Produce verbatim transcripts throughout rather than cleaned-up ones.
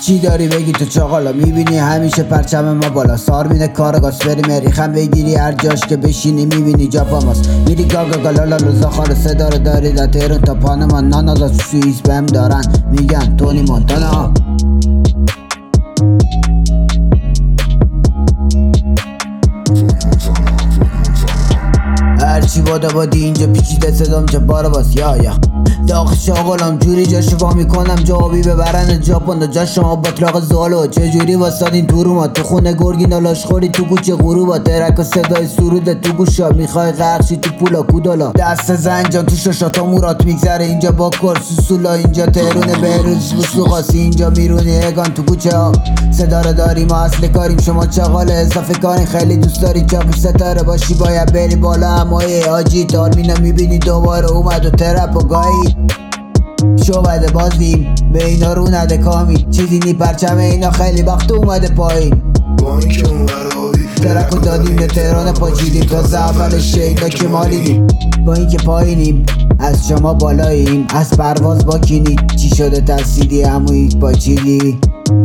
چی داری بگی تو چاقالا؟ میبینی همیشه پرچم ما بالا، سارمین کارگاس بری مری خم بگیری هر جاش که بشینی میبینی جا پاماست. میری گاگا گالالا لوزا خار صدا رو داری دا تیرون تا پانمان نانازا سوئیس بهم دارن میگن تونی مونتانا. هرچی بادا بادی اینجا پیچیده صدام چه بارا باس یا یا داغ شاغلم جوری جاشو وا میکنم جوابی ببرن ژاپن دا جا شما باطلاق زالو چجوری واسادین تو روما تو خونه گرگین آلاش خوری تو کوچه غروبا ترک و صدای سروده تو گوشا میخوای غرقشی تو پولا کودالا دست زنجان تو ششاتا مورات میگذره اینجا با کرسوسولا اینجا تهرونه بهروز بوسوقاسی اینجا میرونی هگان تو کوچه ها صدا رو داریم ما اصل کاریم شما چغاله اضافه کارین خیلی دوست داری چاقی ستاره باشی باید بری بالا همایه آجی تارمینا میبینی دوباره اومد و ترپ و گاهی شو بده بازیم به اینا رو نده کامی چیزی نی پرچم اینا خیلی وقت اومده پایین با این که اون برادی ترکو دادیم به تهران پاچیدیم تا اول شیدا که مالیدیم با این که پایینیم از شما بالاییم از پرواز با کینی چی شده ترسیدی همویت پاچیدی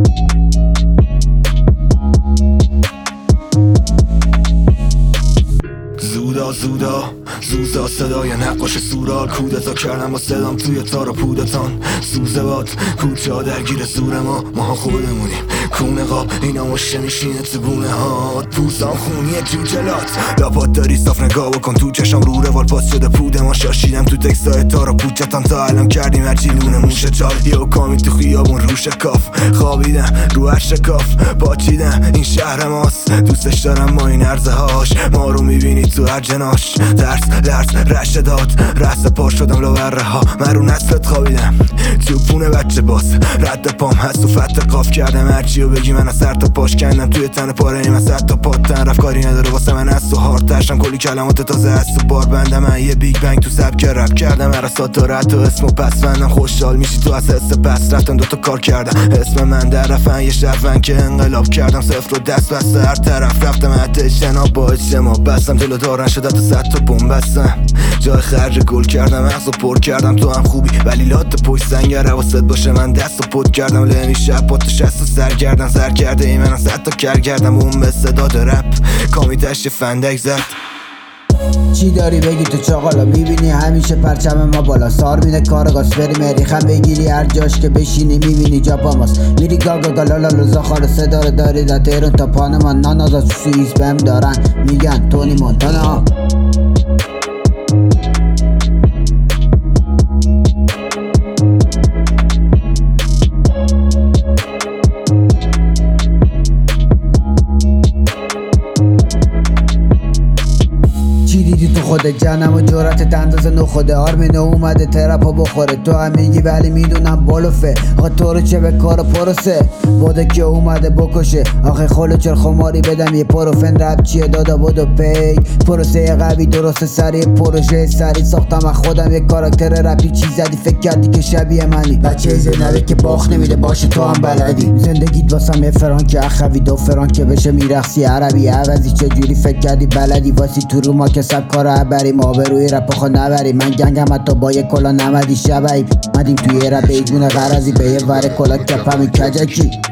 زودا زودا زوزا صدای نقاش سورال کودتا کردم با صدام توی تار و پودتان سوزه باد کوچه ها درگیر زور ما ما خودمونیم کونه قاب اینا مشه میشینه تو بونه هات پوستم خونیه تو جلات لاپات داری صاف نگاه بکن تو چشم رو روال پاس شده پوده ما شاشیدم تو تکستای تار و پوچتان تا الان کردیم هرچی لونه موشه چال یه کامی تو خیابون روش کاف خوابیدم رو هر شکاف باچیدم این شهر ماست دوستش دارم ما این عرضه هاش ما رو میبینی تو هر جناش درس لرز رشته داد رست پا شدم لاوره ها من رو نسلت خوابیدم تو پونه بچه باز رد پام هست و فتح قاف کردم هرچی و بگی من از سر تا پاش کندم توی تن پاره ایم از سر تا پاتن رفت کاری نداره واسه من هست و هارد تشتم کلی کلمات تازه هست و بار بندم من یه بیگ بنگ تو سبک رپ کردم عرصات و رد و اسم و پس بندم خوشحال میشی تو از حس پس رفتم دوتا کار کردم اسم من در رفن یه شرفن که انقلاب کردم صفر و دست بسته هر طرف رفتم حتی اجتناب با اجتماع بستم جلو دارن شده تا صد تا بوم بستم جای خرج گل کردم مغز و پر کردم تو هم خوبی ولی لات پشت سنگ حواست باشه من دست و پد کردم لمی شب با تو شست و سر کردن سر کرده ای من صد تا کر کردم اون به صدا رپ کامی تشت فندک زد چی داری بگی تو چاقالا؟ میبینی همیشه پرچم ما بالا، سارمین کارگاس بری مری خم بگیری هر جاش که بشینی میبینی جا پاماست. میری گاگا گالالا لوزا خار صدا رو داری دا تیرون تا پانمان نانازا سوئیس بهم دارن میگن تونی مونتانا. چی دیدی تو خودت جنم و جرأت اندازه نخوده آرمین اومده ترپا بخوره تو هم میگی ولی میدونم بالوفه آخه تو رو چه به کار پروسه بوده که اومده بکشه آخه خلو چر خماری بدم یه پروفن رب چیه دادا بودو پی پروسه قوی درست سریع پروژه سریع ساختم از خودم یک کاراکتر رپی چی زدی فکر کردی که شبیه منی بچه زنبه که باخ نمیده باشه تو هم بلدی زندگیت واسم یه فرانک اخوی دو فرانک که بشه میرقصی عربی عوضی چجوری فکر کردی بلدی واسی تو رو ما که سب کار عبری ما به روی رپ خود نبری من گنگم حتی با یه کلا نمدی شبهی مدیم توی رپ ایگونه غرضی به یه ور کلا کپمی کجکی